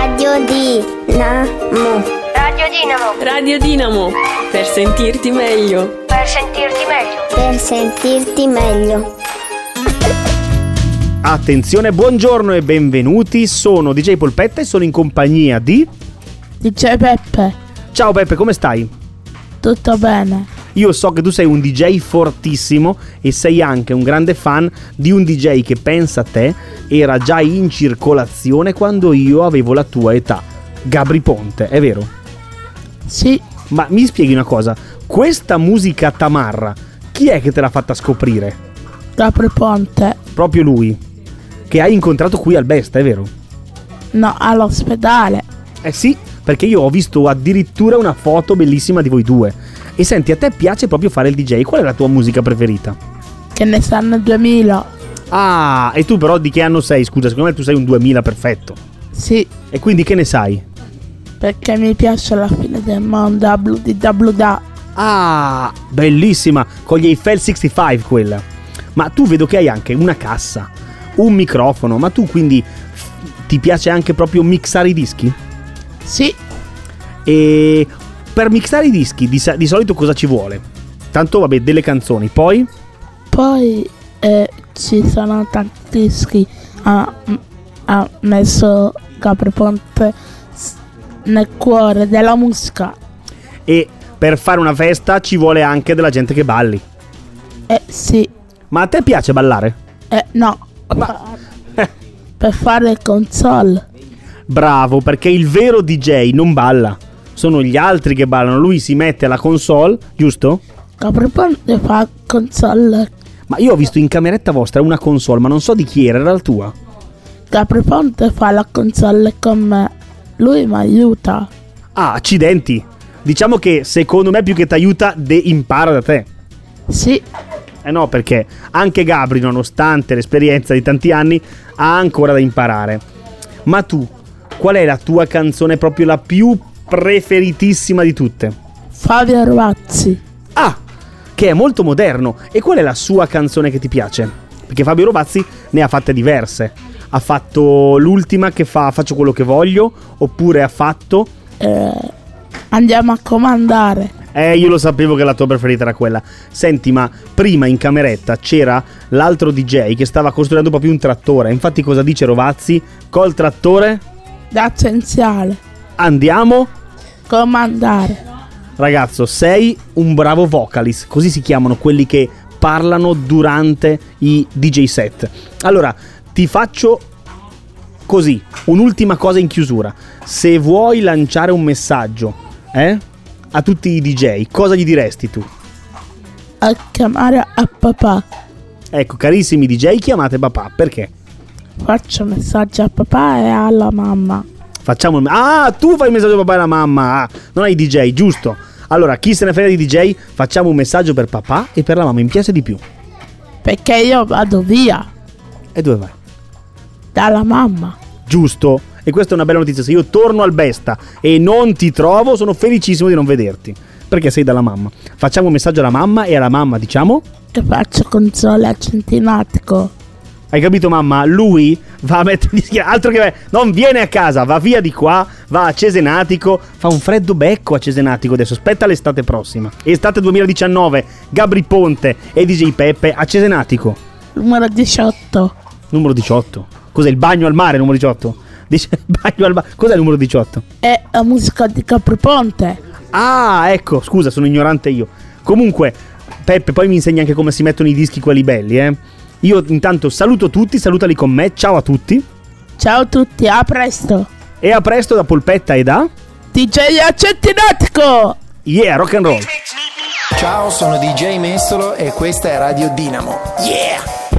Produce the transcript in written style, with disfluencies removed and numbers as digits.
Radio Dinamo. Radio Dinamo. Radio Dinamo. Per sentirti meglio. Per sentirti meglio. Per sentirti meglio. Attenzione, buongiorno e benvenuti. Sono DJ Polpetta e sono in compagnia di DJ Peppe. Ciao Peppe, come stai? Tutto bene. Io so che tu sei un DJ fortissimo e sei anche un grande fan di un DJ che, pensa a te, era già in circolazione quando io avevo la tua età, Gabry Ponte, è vero? Sì. Ma mi spieghi una cosa, questa musica tamarra, chi è che te l'ha fatta scoprire? Gabry Ponte. Proprio lui, che hai incontrato qui al Besta, è vero? No, all'ospedale. Eh sì, perché io ho visto addirittura una foto bellissima di voi due. E senti, a te piace proprio fare il DJ? Qual è la tua musica preferita? Che ne sanno 2000. Ah, e tu però di che anno sei? Scusa, secondo me tu sei un 2000 perfetto. Sì. E quindi che ne sai? Perché mi piace la fine del mondo, WDWD. Ah, bellissima, con gli Eiffel 65 quella. Ma tu vedo che hai anche una cassa, un microfono, ma tu quindi ti piace anche proprio mixare i dischi? Sì. E per mixare i dischi di solito cosa ci vuole? Tanto vabbè, delle canzoni, poi ci sono tanti dischi. Ha messo Gabry Ponte nel cuore della musica. E per fare una festa ci vuole anche della gente che balli. Sì. Ma a te piace ballare? No. Per fare il console. Bravo, perché il vero DJ non balla. Sono gli altri che ballano. Lui si mette alla console, giusto? Gabry Ponte fa console. Ma io ho visto in cameretta vostra una console, ma non so di chi era la tua. Gabry Ponte fa la console con me. Lui mi aiuta. Ah, accidenti. Diciamo che secondo me più che ti aiuta, impara da te. Sì. No, perché anche Gabry, nonostante l'esperienza di tanti anni, ha ancora da imparare. Ma tu, qual è la tua canzone proprio la più preferitissima di tutte? Fabio Rovazzi. Ah, che è molto moderno. E qual è la sua canzone che ti piace? Perché Fabio Rovazzi ne ha fatte diverse. Ha fatto l'ultima che fa Faccio quello che voglio. Oppure ha fatto Andiamo a comandare. Io lo sapevo che la tua preferita era quella. Senti, ma prima in cameretta c'era l'altro DJ che stava costruendo proprio un trattore. Infatti cosa dice Rovazzi? Col trattore L'essenziale. andiamo. Comandare. Ragazzo, sei un bravo vocalist. Così si chiamano quelli che parlano durante i DJ set. Allora, ti faccio così, un'ultima cosa in chiusura. Se vuoi lanciare un messaggio a tutti i DJ, cosa gli diresti tu? A chiamare a papà. Ecco, carissimi DJ, chiamate papà. Perché? Faccio messaggi a papà e alla mamma. Facciamo tu fai il messaggio a papà e alla mamma. Non hai DJ, giusto? Allora, chi se ne frega di DJ, facciamo un messaggio per papà e per la mamma. Mi piace di più. Perché io vado via. E dove vai? Dalla mamma. Giusto. E questa è una bella notizia. Se io torno al Besta e non ti trovo, sono felicissimo di non vederti, perché sei dalla mamma. Facciamo un messaggio alla mamma e alla mamma diciamo che faccio console a Centinatico. Hai capito, mamma? Lui va a mettere altro che non viene a casa, va via di qua, va a Cesenatico. Fa un freddo becco a Cesenatico adesso. Aspetta l'estate prossima. Estate 2019. Gabry Ponte e DJ Peppe a Cesenatico. Numero 18. Numero 18. Cos'è, il bagno al mare numero 18? Dice bagno al mare. Cos'è il numero 18? È la musica di Gabry Ponte. Ah, ecco, scusa, sono ignorante io. Comunque, Peppe, poi mi insegna anche come si mettono i dischi quelli belli, Io intanto saluto tutti, salutali con me. Ciao a tutti. Ciao a tutti, a presto. E a presto da Polpetta e da DJ a Centinatico. Yeah, rock and roll. Ciao, sono DJ Mestolo e questa è Radio Dinamo. Yeah!